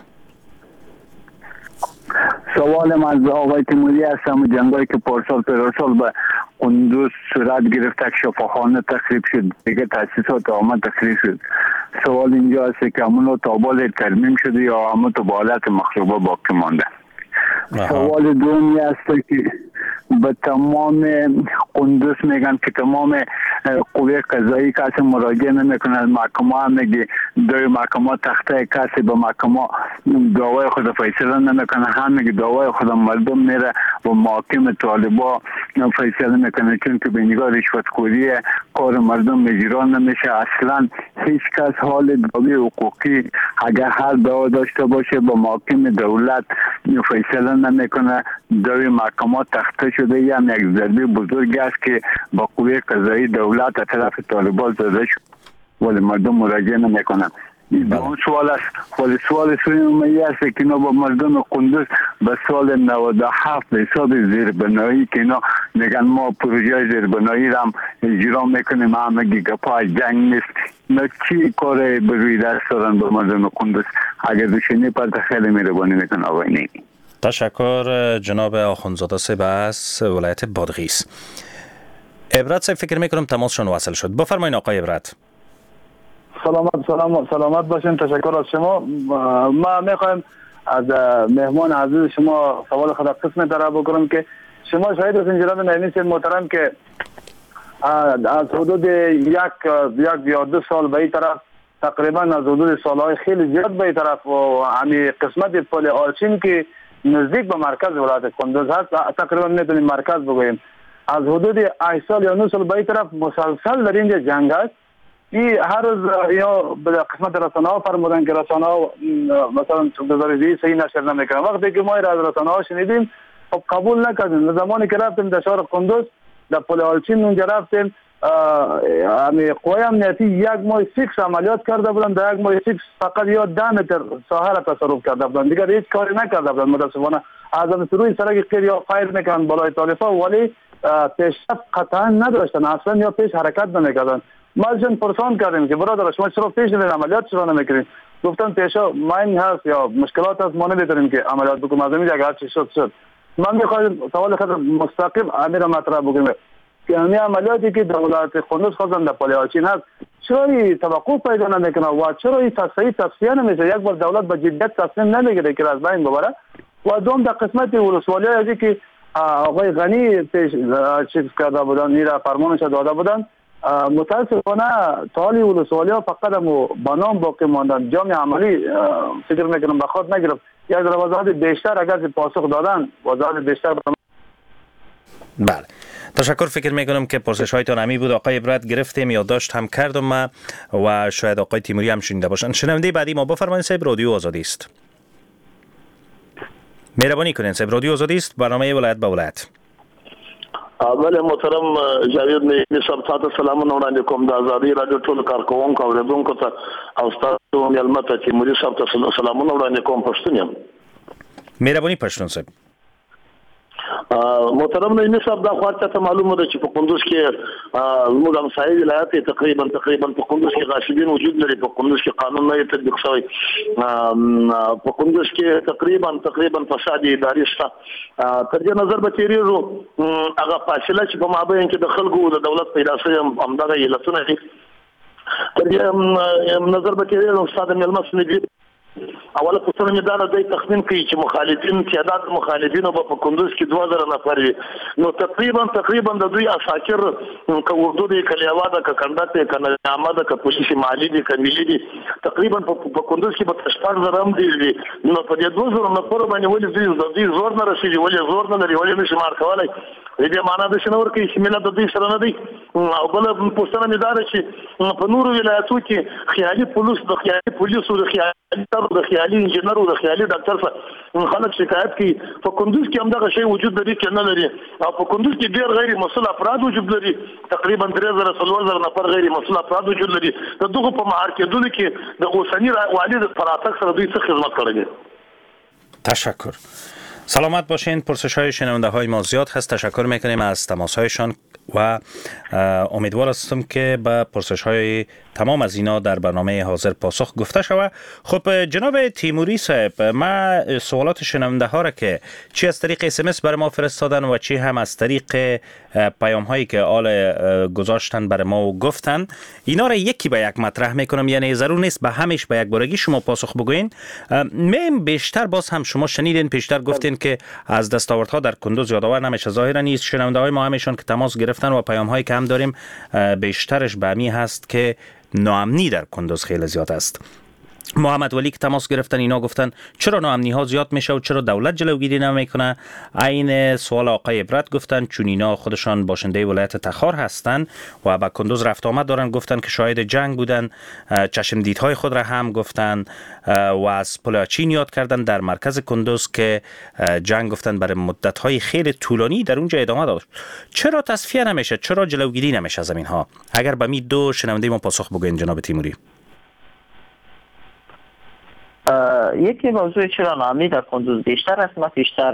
سوال من از آقای تیموری هستم. جنگایی که پارسال پیرسال به کندوز صورت گرفت، شفاخانه تخریب شد، دیگه تاسیسات آمد تخریب شد. سوال اینجا است که همون تابال ترمیم شده یا همون تو بالات مخروبه باقی مانده. سوال دومی است که به تمام کندوز میگن که تمام قوه قضایی کسی مراجعه نمیکنه، محکمه میگه دوی محکمه تخته کسی به محکمه دعوای خود فیصله نمیکنه، هم میگه دعوای خود مردم میره و محاکم طالبا فیصله میکنه، چون که به نگاه رشوتخوری کار مردم اجرا نمیشه. اصلا هیچ کس حال دعوی حقوقی اگر هر دعوا داشته باشه با محاکم دولت فیصله نمیکنه. دوی محکمه تخته شده، یعنی یک ضربه بزرگ است که با قوه قضایی دولت از طرف طالبان زده شد ولی مردم مراجعه نمیکنن. اون سوال است. ولی سوال سومی است که اینا با مردم کندوز به سال 97 به حساب زیربنایی که اینا میگن ما پروژه زیربنایی را هم اجرا میکنیم، همه گپا جنگ نیست. اینا چی کار به روی دست دارن به مردم کندوز؟ اگر دوشینی پر خیلی مهربانی میکنن آقای نعیمی. تشکر جناب آخوندزاده صاحب از ولایت بادغیس. عبرت صاحب فکر میکنم تماسشون وصل شد. بفرمایید آقای عبرت. سلامت باشین. تشکر از شما. ما میخوایم از مهمان عزیز شما سوال خود قسم طرح بکنم که شما شاهد هستین جناب نعیمی صاحب محترم که از حدود یک یا 2 سال به این طرف، تقریبا از حدود سالهای خیلی زیاد به این طرف و همین قسمت پل آرچین که نزدیک به مرکز ولایت کندوز هست، تقریبا میتونیم مرکز بگوییم، از حدود 8 سال یا 9 سال به این طرف مسلسل در اینجا جنگ است. این هر روز یا به قسمت رسانه ها فرمودن که رسانه ها مثلا بذاری صحیح نشر نمیکنن. وقتی که ما از رسانه ها شنیدیم خب قبول نکردیم. زمانی که رفتیم در شهر کندوز در پل آلچین اونجا رفتیم، همین قوای امنیتی 1 ماه فیکس عملیات کرده بودن، در 1 ماه فیکس فقط یا 10 متر ساحه را تصرف کرده بودن، دیگر هیچ کاری نکرده بودن. متاسفانه از روی سرک قیر یا فایر میکنن بالای طالبا ولی پیشرفت قطعا نداشتن اصلا یا پیش حرکت نمیکردن. ما ازشون پرسان کردیم که برادر شما چرا پیش نمیرین عملیات چرا نمیکنین؟ گفتن پیشا ماین هست یا مشکلات هست ما نمیتونیم که عملیات بکنیم از اینجا اگر چی شد من میخوایم سوال خود مستقیم امیر مطرح بگیم که همین عملیاتی که دولت قندوز خواستن در پالیاچین هست چرا توقف پیدا نمیکنه و چرا این تصفیه نمیشه؟ یک بار دولت به جدیت تصمیم نمیگیره که از بین ببره و دوم در قسمت ولسوالی ازی که آقای غنی پیش چیز کرده بودن نیره فرمانش داده بودن متاسفانه تالی ولسوالی ها فقط با نام باقی ماندن جامعه عملی فکر میکنم به خود نگرفت یک وضاحت بیشتر اگر پاسخ دادن وضاحت بیشتر بله تشکر. فکر میکنم که پرسش هایتان همی بود آقای عبرت، گرفتیم یادداشت هم کردم و شاید آقای تیموری هم شنیده باشن. شنونده بعدی ما بفرمایید. صاحب رادیو آزادی است. مهربانی کنین صاحب، رادیو آزادی است، برنامه ولایت به ولایت. بله محترم جاوید نیمی صاحب تاسو سلامونه وړاندې کوم د ازادي رادیو ټول کارکوونکو او اوریدونکو ته او تاسو ملمت ته تیموري صاحب ته سلامونه وړاندې کوم. پښتون یم. مهرباني پښتون صاحب. محترم نیمی صاحب دا خو ته معلومه ده چې په کندوز کې موږ هم سایه ولایت تقریبا په کندوز کې غاصبین وجود لري، په کندوز کې قانون نه تطبیق شوی، په کندوز کې تقریبا فساد اداري شته. تر دې نظر به تیریږو هغه فاصله چې په مابین کې د خلکو د دولت پیدا شوی همدغه علتونه دي. تر دې نظر به تیریږو استاد ملمس نګي اوله پوښتنه مې دا ده دوی تخمین کوي چې مخالفین تعداد مخالفینو په کندوز کې 2000 نفر وي، نو تقریبا د دوی اساکر که اردو دی که لیوا ده که کنډک دی که نظامه ده که پولیس مالی دی که ملي دي تقریبا په کندوز کې به 14,000 هم دي. نو په دې 2000 نفرو باندې ولې دوی زور نه رسېږي، ولې زور نه لري، ولې نشي مار کولی؟ دې معنا د شنو ورکه چې ملت د دې سره نه دی. او بل پوښتنه مې دا ده چې په نورو ولایتو کې خیالي پولیس د خیالي پولیسو د خیالي انجینر او د خیالي ډاکټر سره خلک شکایت کوي. په کندوز کې هم دغه شی وجود لري چې نه لري، او په کندوز کې ډېر غیر مسؤل افراد وجود لري، تقریبا 3,000 نفر غیر مسؤل افراد وجود لري. د دغه په مهار کېدلو کې د اوسني والي د پراتک سره دوی څه خدمت کړی دی؟ تشکر. سلامت باشین. پرسش های شنونده های ما زیاد هست. تشکر میکنیم از تماس هایشان و امیدوار هستم که به پرسش های تمام از اینا در برنامه حاضر پاسخ گفته شود. خب جناب تیموری صاحب، ما سوالات شنونده ها را که چی از طریق SMS برای ما فرستادن و چی هم از طریق پیام هایی که آل گذاشتن برای ما و گفتن، اینا را یکی به یک مطرح میکنم، یعنی ضرور نیست به همش به یک بارگی شما پاسخ بگوین. میم بیشتر باز هم شما شنیدین پیشتر گفتین که از دستاوردها در کندوز یادآور نمیشه. ظاهرا نیست شنونده های ما همیشون که تماس گرفتن و پیام هایی که هم داریم بیشترش به می هست که ناامنی در کندوز خیلی زیاد است. محمد ولی که تماس گرفتن اینا گفتن چرا ناامنی ها زیاد میشه و چرا دولت جلوگیری نمیکنه. عین سوال آقای عبرت گفتن چون اینا خودشان باشنده ولایت تخار هستن و با کندوز رفت آمد دارن، گفتن که شاهد جنگ بودن، چشم دیدهای خود را هم گفتن و از پالیاچین یاد کردن در مرکز کندوز که جنگ گفتن برای مدت‌های خیلی طولانی در اونجا ادامه داشت. چرا تصفیه نمیشه؟ چرا جلوگیری نمیشه از اینها؟ اگر به می دو شنونده ما پاسخ بگوین جناب تیموری. یکی موضوع چرا ناامنی در کندوز بیشتر است، من بیشتر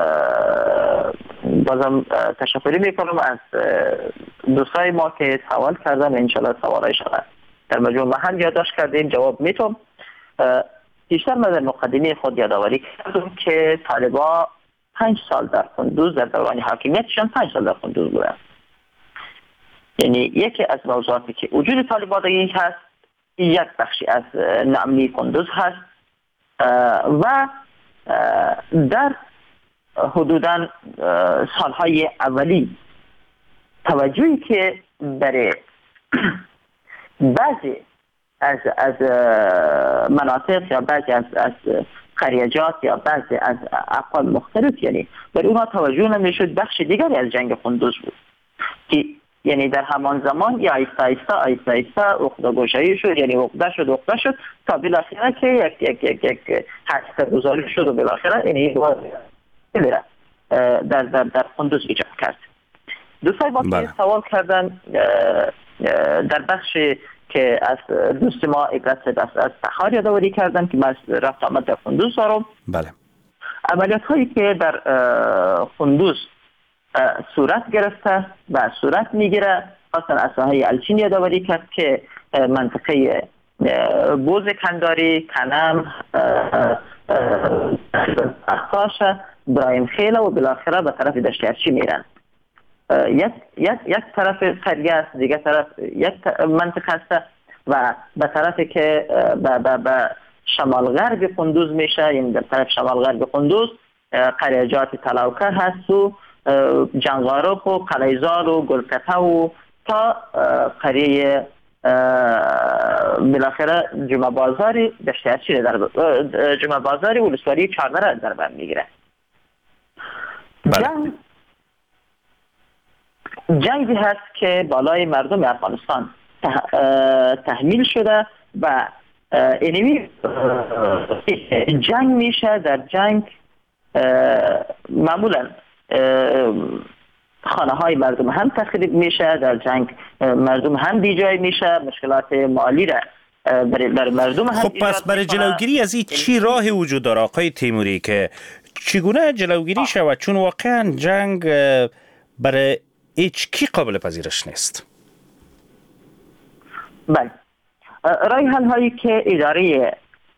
بازم تشکری میکنم از دوستای ما که سوال کردن. انشالله سوالایشان در مجموع محل یادداشت کردیم جواب میتونم. بیشتر من در مقدمه خود یادآوری کردم که طالبا 5 سال در کندوز در دوران حاکمیتشان 5 سال در کندوز بودن. یعنی یکی از موضوعاتی که وجود طالبا دیگه هست، یک بخشی از ناامنی کندوز هست و در حدوداً سالهای اولی توجهی که برای بعضی از مناطق یا بعضی از خریجات یا بعضی از اقوام مختلف، یعنی برای اونها توجه نمیشد، بخش دیگری از جنگ کندوز بود که یعنی در همان زمان یا آیسته عقده‌گشایی شد، یعنی عقده شد تا بالاخره که یک هسته گذاری شد و بالاخره یعنی در کندوز ایجاد کرد. دوستای با که سوال کردن در بخش که از دوست ما اگرت از تخار یادآوری کردن که من رفت آمد در کندوز دارم. بله. عملیات هایی که در کندوز صورت گرفته و صورت میگیره خاصا از ساحه الچین یادآوری کرد که منطقه بوز کنداری، کنم، اختاش، برایم خیله و بالاخره به طرف دشت ارچی میرن. یک طرف قریه است، دیگه طرف یک منطقه است و به طرفی که به شمال غرب قندوز میشه، یعنی در طرف شمال غرب قندوز قریجات تلاوکه هست و جنگارک و قلیزار و گلکته و تا قریه بالاخره جمعه بازاری دشت ارچی در جمعه بازاری ولسوالی 14 در بر میگیره. جنگی هست که بالای مردم افغانستان تحمیل شده و اینمی جنگ میشه. در جنگ معمولا خانه های مردم هم تخریب میشه، در جنگ مردم هم بیجای میشه، مشکلات مالی را بر مردم هم. خب پس برای جلوگیری از این چی راه وجود داره آقای تیموری که چگونه جلوگیری شود؟ چون واقعا جنگ برای هیچ کی قابل پذیرش نیست. بله، راه حل هایی که اداره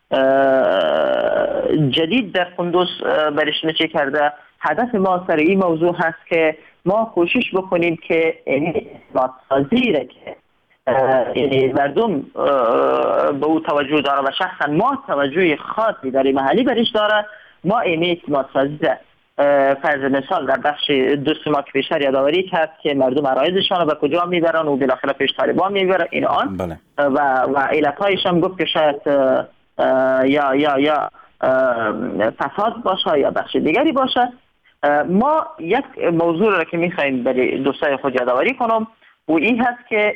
جدید در قندوز برش نچه کرده، هدف ما سر این موضوع هست که ما کوشش بکنیم که اعتماد سازی را که مردم به او توجه داره و شخصا ما توجه خاصی در محلی برش داره، ما اعتماد سازی فرض مثال در بخش دوست ما که پیشتر یادآوری کرد که مردم عرایزشان رو به کجا میبرن و بالاخره پیش طالبان میبرن این آن. بله. و علتهایش هم گفت که شاید یا فساد باشه یا بخش دیگری باشه. ما یک موضوع را که میخواییم برای دوستای خود یادآوری کنم و این هست که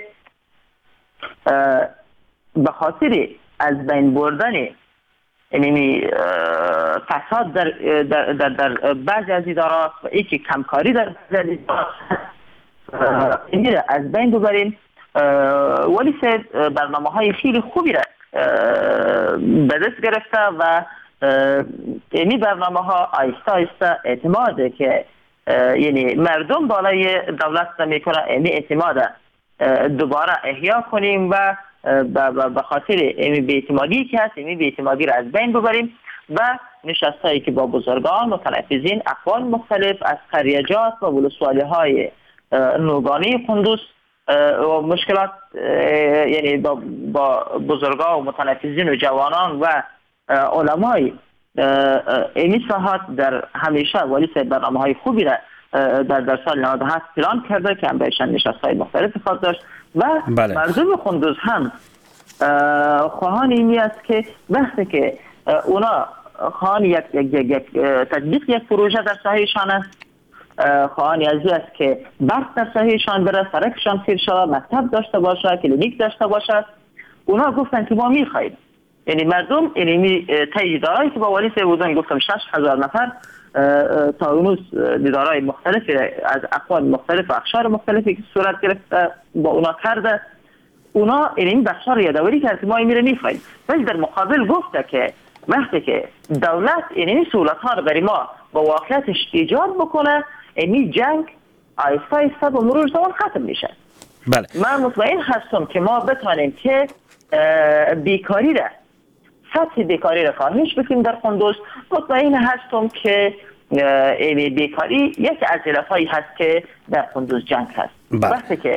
به خاطر از بین بردن یعنی فساد در بعضی از ادارات و یکی کمکاری در بعضی از ادارات این را از بین ببریم. ولی برنامه های خیلی خوبی را به دست گرفته و این برنامه ها آیسته آیسته اعتماده که یعنی مردم بالای دولت میکنه، این اعتماد دوباره احیا کنیم و به خاطر این بی‌اعتمادی که هست این بی‌اعتمادی را از بین ببریم و نشستایی که با بزرگان متنفذین اقوام مختلف از قریجات و ولسوالی های نوگانی قندوز و مشکلات یعنی با بزرگان و متنفذین و جوانان و علمای این ساحات در همیشه ولی برنامه های خوبی را در سال 97 پلان کرده که هم بهشن نشستهای مختلف خواهد داشت و بله. مردم قندوز هم خواهان اینی است که وقتی که اونا خواهان یک تطبیق یک پروژه در ساحهشان است، خواهانی از است که برق در ساحهشان بره، سرکشان سیر شود، مکتب داشته باشه، کلینیک داشته باشه، اونا گفتن که ما میخوایم. یعنی مردم یعنی تاییدارایی که با والی بودن گفتم 6000 نفر تا اونوز دیدارهای مختلف از اقوام مختلف و اقشار مختلفی که صورت گرفته با اونا کرده، اونا این بخشار یادآوری کرد که ما این میره میخوایم. ولی در مقابل گفته که وقتی که دولت این سهولت ها رو برای ما با واقعیتش ایجاد بکنه این جنگ آیسته آیسته با مرور زمان ختم میشه. بله. من مطمئن هستم که ما بتوانیم که بیکاری را سطح بیکاری را کاهش بدیم در قندوز. مطمئن هستم که این بیکاری یک از علتهایی هست که در قندوز جنگ هست. وقتی که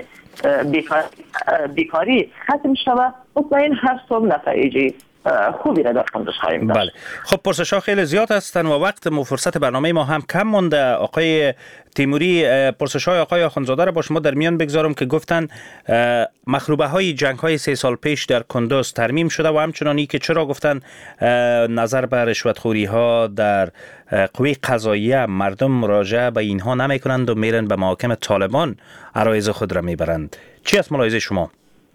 بیکاری ختم شود مطمئن هستم نتایج خوبی را در قندوز خواهیم داشت. بله. خب پرسش‌ها خیلی زیاد هستن و وقت و فرصت برنامه ما هم کم مونده. آقای تیموری، پرسش‌های آقای آخوندزاده را با شما در میان بگذارم که گفتن مخروبه‌های جنگ‌های 3 سال پیش در قندوز ترمیم شده و همچنانی که چرا گفتن نظر به رشوتخوری‌ها در قوه قضاییه مردم مراجعه به اینها نمی‌کنند و میرن به محاکم طالبان عرایض خود را میبرند. چی است ملاحظه شما؟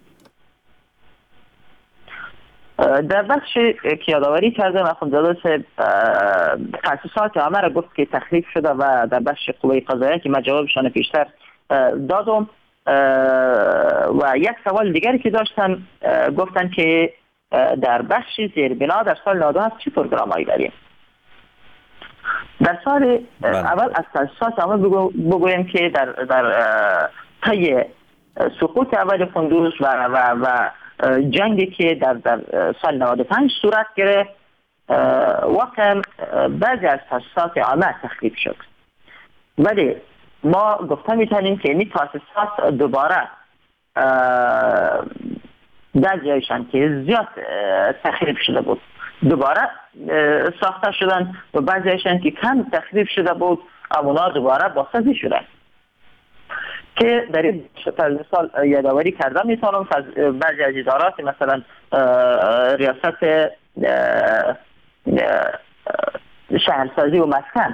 در بخش که یادآوری کردم آخوندزاده تاسیسات همه را گفت که تخریب شده و در بخش قوه قضاییه که من جوابشان پیشتر دادم و یک سوال دیگری که داشتن گفتن که در بخش زیربنا در سال 97 چه پروگرامایی داریم. در سال اول از تاسیسات همه بگویم که در طی سقوط اول قندوز و جنگی که در سال 95 صورت گرفت واقعا بعضی از تاسیسات عامه تخریب شد، ولی ما گفته میتونیم که این تاسیسات دوباره در جایشان که زیاد تخریب شده بود دوباره ساخته شدن و بعضیشان که کم تخریب شده بود اونا دوباره بازسازی شدن که در این مثال یادآوری کردم میتونم بعضی از ادارات مثلا ریاست شهرسازی و مسکن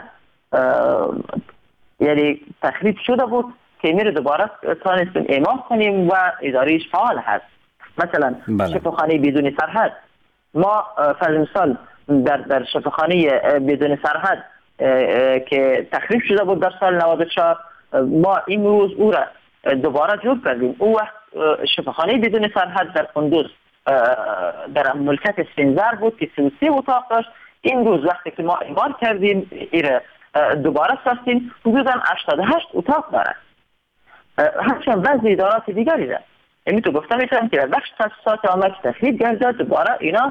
یعنی تخریب شده بود که میره دوباره تانستیم اعمال کنیم و ادارهش فعال هست. مثلا شفاخانه بدون سرحد، ما فرض مثال در شفاخانه بدون سرحد که تخریب شده بود در سال 94 ما این روز او را دوباره جور کردیم. او وقت شفاخانه بدون سرحد در قندوز در ملکت سنزر بود که 33 اتاق داشت. این روز وقتی که ما اعمال کردیم ایره دوباره ساختیم حدوداً 88 اتاق دارد. همچنین بعضی ادارات دیگری دارد. یعنی تو گفتم میتونم که در بخش تاسیسات عامه که تخریب گردد دوباره اینا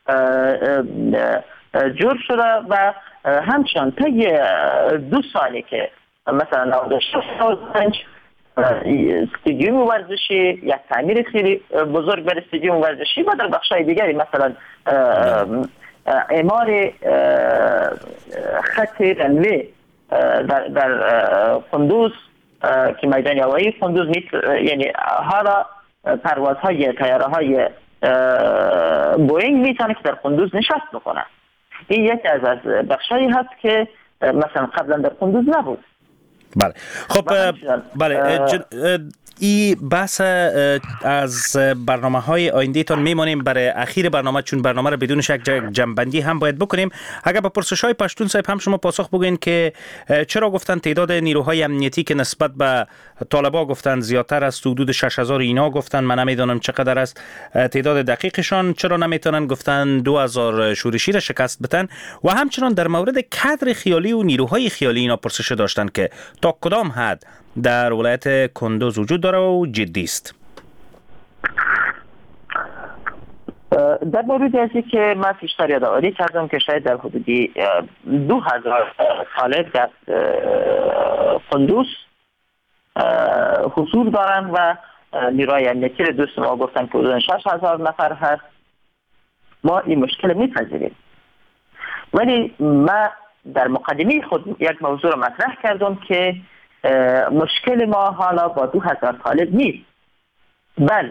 جور شده و همچنان طی 2 سالی که مثلا 96 استادیوم ورزشی یک تعمیر خیلی بزرگ برای استادیوم ورزشی و در بخش‌های دیگری مثلا اعمار خط رنوی در قندوز که میدان هوایی قندوز یعنی حالا پروازهای طیاره‌های بوئینگ میتونه که در قندوز نشست بکنه. این یکی از بخشایی هست که مثلا قبلا در قندوز نبود. بله خب بله این بحث از برنامه‌های آینده تان میمانیم برای اخیر برنامه، چون برنامه را بدون شک جنبندی هم باید بکنیم. اگر به پرسش‌های پشتون صاحب هم شما پاسخ بگین که چرا گفتن تعداد نیروهای امنیتی که نسبت به طالبان گفتن زیادتر است، حدود 6000 اینا گفتن، من نمیدونم چقدر است تعداد دقیقشان، چرا نمیتونن گفتن 2000 شورشی را شکست بدن؟ و همچنان در مورد کادر خیالی و نیروهای خیالی اینا پرسش داشتن که تا کدام حد در ولایت کندوز وجود داره و جدی است. در مورد ازی که من پیشتر یادآوری کردم که شاید در حدودی 2000 طالب در کندوز حضور دارن و نیروهای امنیتی دوست ما گفتن که حدود 6000 نفر هست. ما این مشکل میپذیریم، ولی من در مقدمه خود یک موضوع را مطرح کردم که مشکل ما حالا با 2000 طالب نیست، بل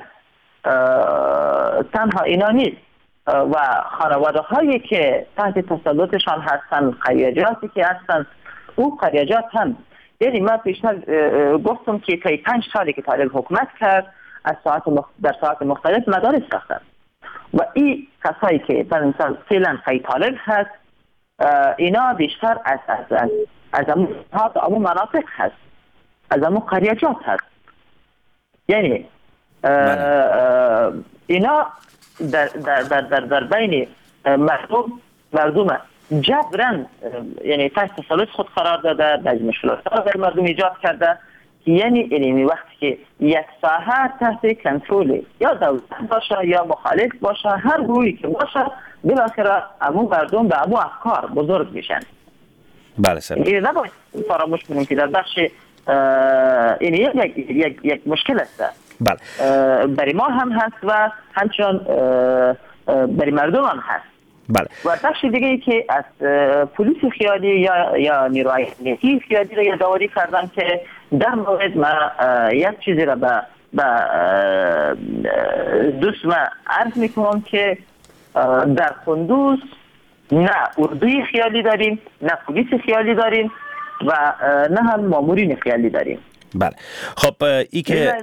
تنها اینا نیست و خانواده هایی که تحت تسلطشان هستن، قریجاتی که هستن، او قریجات هم، یعنی من پیشتر گفتم که تا 5 سالی که طالب حکومت کرد از در ساعت مختلف مدارس ساختن و این کسایی که مثلا فعلا قی طالب هست اینا بیشتر از امون مناطق هست، از امون قریجات هست. یعنی اینا در بین مردم جبران یعنی تحت تسلط خود قرار داده، بعضی مشکلات در مردم ایجاد کرده، یعنی وقتی که یک ساحه تحت کنترل یا دولت باشه یا مخالف باشه، هر گروهی که باشه بالاخره امون مردم به امون افکار بزرگ میشن. بله سر این نباید فراموش کنیم که در بخش این یک مشکل است. بله برای ما هم هست و همچنان برای مردم هم هست. بله. و بخش دیگه ای که از پلیس خیالی یا نیروهای امنیتی خیالی را یادآوری کردن که در مورد ما یک چیزی را به دوست ما عرض میکنم که در کندوز نه اردوی خیالی داریم، نه پلیس خیالی داریم و نه هم مامورین خیالی داریم. بله خب ای که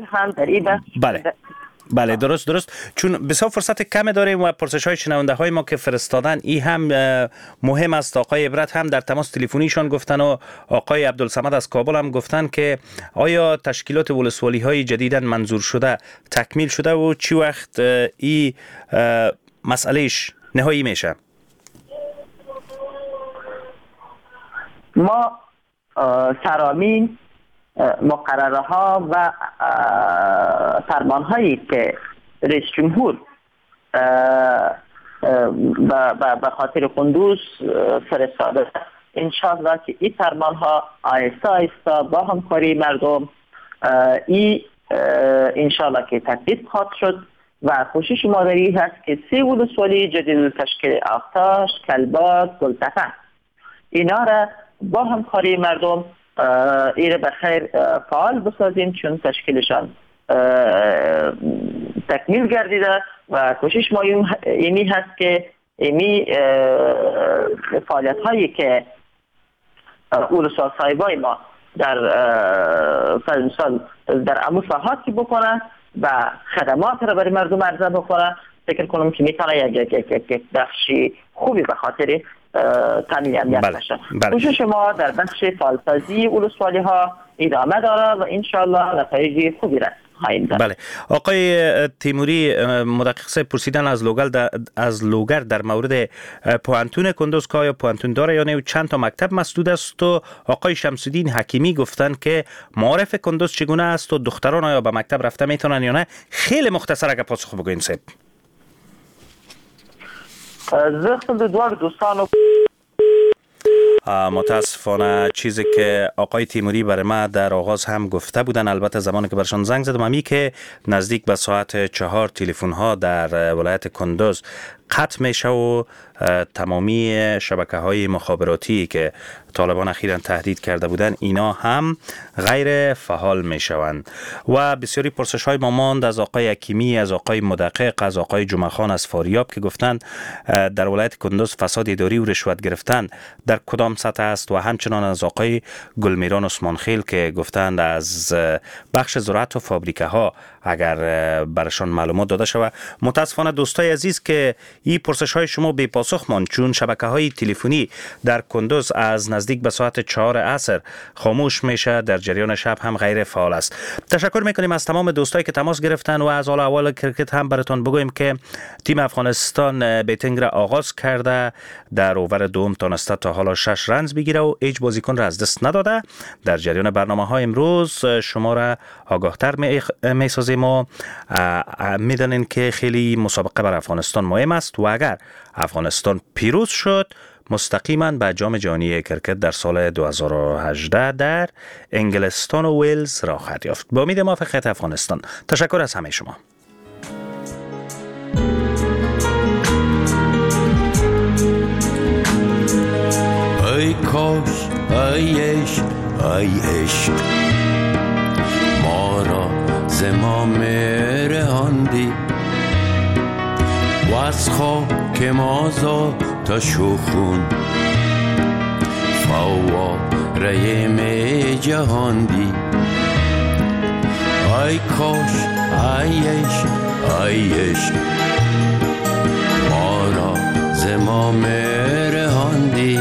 بله درست چون بسیار فرصت کم داریم و پرسش های شنونده های ما که فرستادن این هم مهم است. آقای عبرت هم در تماس تلفنیشان گفتن و آقای عبدالصمد از کابل هم گفتن که آیا تشکیلات ولسوالی های جدیداً منظور شده تکمیل شده و چی وقت این مسئلهش نهایی میشه؟ ما سرامین مقرره ها و فرمان هایی که رئیس جمهور به خاطر قندوز فرستاده، انشاءالله که این فرمان ها آیسته آیسته با همکاری مردم انشاءالله که تطبیق خواهد شد و کوشش مادری هست که 3 ولسوالی جدید تشکیل آفتاش، کلباس، گلتفن اینا را با همکاری مردم ایره بخیر فعال بسازیم، چون تشکیلشان تکمیل گردیده و کوشش ما اینی هست که ایمی فعالیت هایی که ولسوال صاحبای ما در مثال در امو ساحاتی بکنه و خدمات را برای مردم عرضه بکنه، فکر کنم که میتونه یک بخشی خوبی به خاطر تامین امنیت باشه. کوشش ما در بخش فعالسازی ولسوالی ها ادامه داره و انشالله نتایج خوبی را خواهیم داشت. بله. آقای تیموری، مدقق صاحب پرسیدن از لوگر در مورد پوانتون کندوز که آیا پوانتون داره یا نه و چند تا مکتب مسدود است، و آقای شمس‌الدین حکیمی گفتن که معارف کندوز چگونه است و دختران آیا به مکتب رفته میتونن یا نه. خیلی مختصر اگه پاسخ بگوین صاحب. زخم دوار دوستان متاسفانه چیزی که آقای تیموری برای ما در آغاز هم گفته بودن، البته زمانی که برشان زنگ زدم همی که نزدیک به ساعت 4 تلفن ها در ولایت کندوز قطع میشه و تمامی شبکه های مخابراتی که طالبان اخیراً تهدید کرده بودند اینا هم غیر فعال می شوند و بسیاری پرسش های ما ماند از آقای حکیمی، از آقای مدقق، از آقای جمعه خان از فاریاب که گفتند در ولایت کندوز فساد اداری و رشوت گرفتن در کدام سطح است، و همچنان از آقای گلمیران عثمانخیل که گفتند از بخش زراعت و فابریکه ها اگر برشان معلومات داده شود. متاسفانه دوستای عزیز که این پرسش های شما بی پاسخ ماند، چون شبکه های تلفنی در کندوز از نزدیک به ساعت 4 عصر خاموش میشه، در جریان شب هم غیر فعال است. تشکر میکنیم از تمام دوستایی که تماس گرفتن و از حال احوال کرکت هم براتون بگویم که تیم افغانستان بیتینگ را آغاز کرده، در اوور دوم تونسته تا حالا 6 رنز بگیره و هیچ بازیکن را از دست نداده. در جریان برنامه های امروز شما را آگاهتر میسازیم و میدانین که خیلی مسابقه بر افغانستان مهم است و اگر افغانستان پیروز شد مستقیما به جام جهانی کرکت در سال 2018 در انگلستان و ویلز راه خواهد یافت. با امید موفقیت افغانستان. تشکر از همه شما. ای کاش ای عشق ما را ز ما مرهاندی و از خاک ما تا شوخون فواره می جهاندی. ای کاش ای عشق ما را ز ما مرهاندی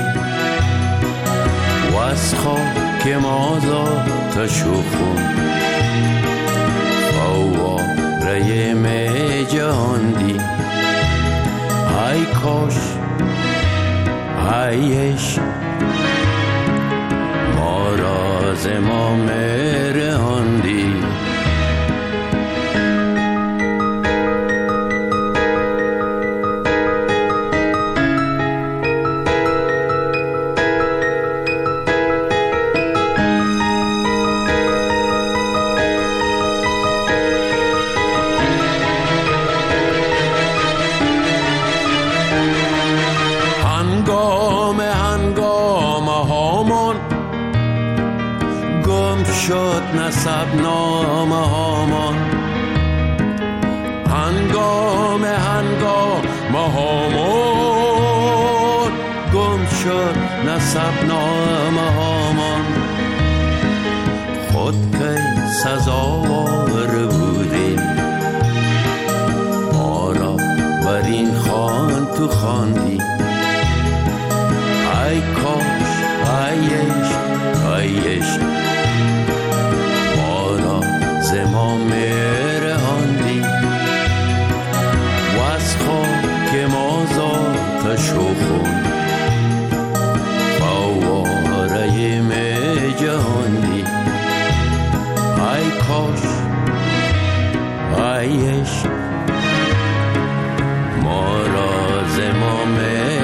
و از خاک ما تا شوخون فواره می جهاندی. ای کاش ای عشق ما را ز ما مرهاندی. نسب نامه هامان هنگام هامان گم شد نسب نامه هامان. خود که سزاوار بودیم ما را بر این خوان تو خواندی. ای کاش ای عشق ز ما مرهاندی و از خاک ما تا شوخون فواره می جهاندی. کاش ای عشق ما را زمام